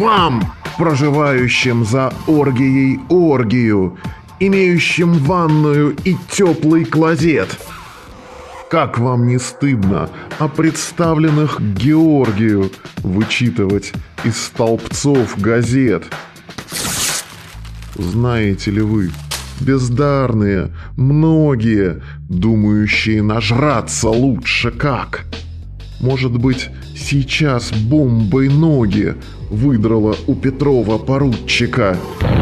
вам, проживающим за оргией оргию, имеющим ванную и теплый клозет. Как вам не стыдно о представленных Георгию вычитывать из столбцов газет? Знаете ли вы, бездарные, многие, думающие нажраться лучше как? Может быть, сейчас бомбой ноги выдрала у Петрова поручика?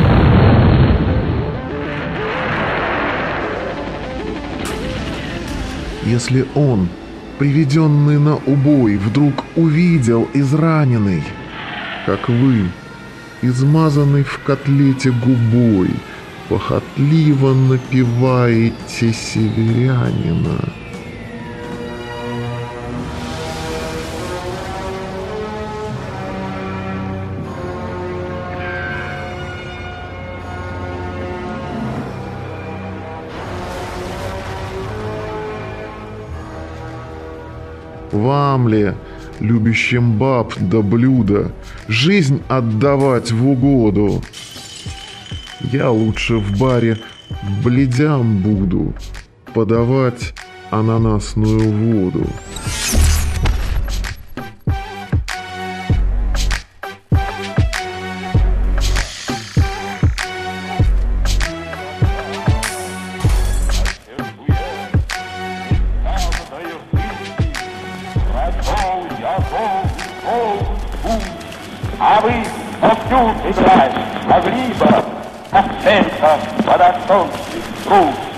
Если он, приведенный на убой, вдруг увидел израненный, как вы, измазанный в котлете губой, похотливо напеваете северянина. Вам ли, любящим баб да блюда, жизнь отдавать в угоду? Я лучше в баре бледям буду подавать ананасную воду. А вы повсюду играть могли бы акцентом подостойный труд.